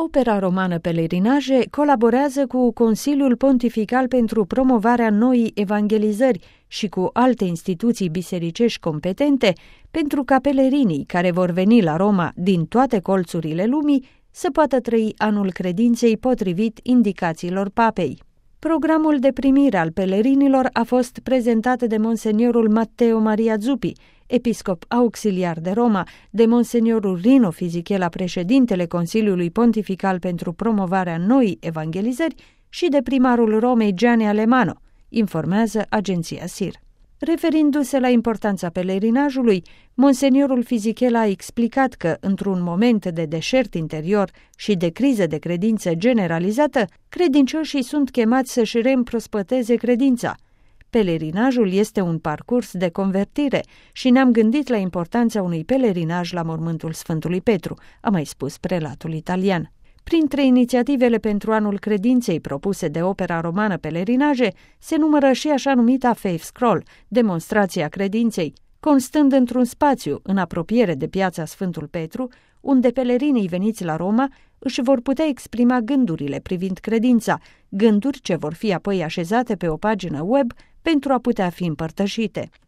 Opera romană Pelerinaje colaborează cu Consiliul Pontifical pentru promovarea noii evangelizări și cu alte instituții bisericești competente pentru ca pelerinii care vor veni la Roma din toate colțurile lumii să poată trăi anul credinței potrivit indicațiilor papei. Programul de primire al pelerinilor a fost prezentat de monseniorul Matteo Maria Zuppi, episcop auxiliar de Roma, de monseniorul Rino Fisichella, președintele Consiliului Pontifical pentru promovarea noii evangelizări, și de primarul Romei Gianni Alemano, informează agenția SIR. Referindu-se la importanța pelerinajului, monseniorul Fisichella a explicat că, într-un moment de deșert interior și de criză de credință generalizată, credincioșii sunt chemați să-și reîmprospăteze credința. Pelerinajul este un parcurs de convertire și ne-am gândit la importanța unui pelerinaj la mormântul Sfântului Petru, a mai spus prelatul italian. Printre inițiativele pentru anul credinței propuse de opera romană Pelerinaje se numără și așa numita Faith Scroll, demonstrația credinței, constând într-un spațiu în apropiere de piața Sfântul Petru, unde pelerinii veniți la Roma își vor putea exprima gândurile privind credința, gânduri ce vor fi apoi așezate pe o pagină web pentru a putea fi împărtășite.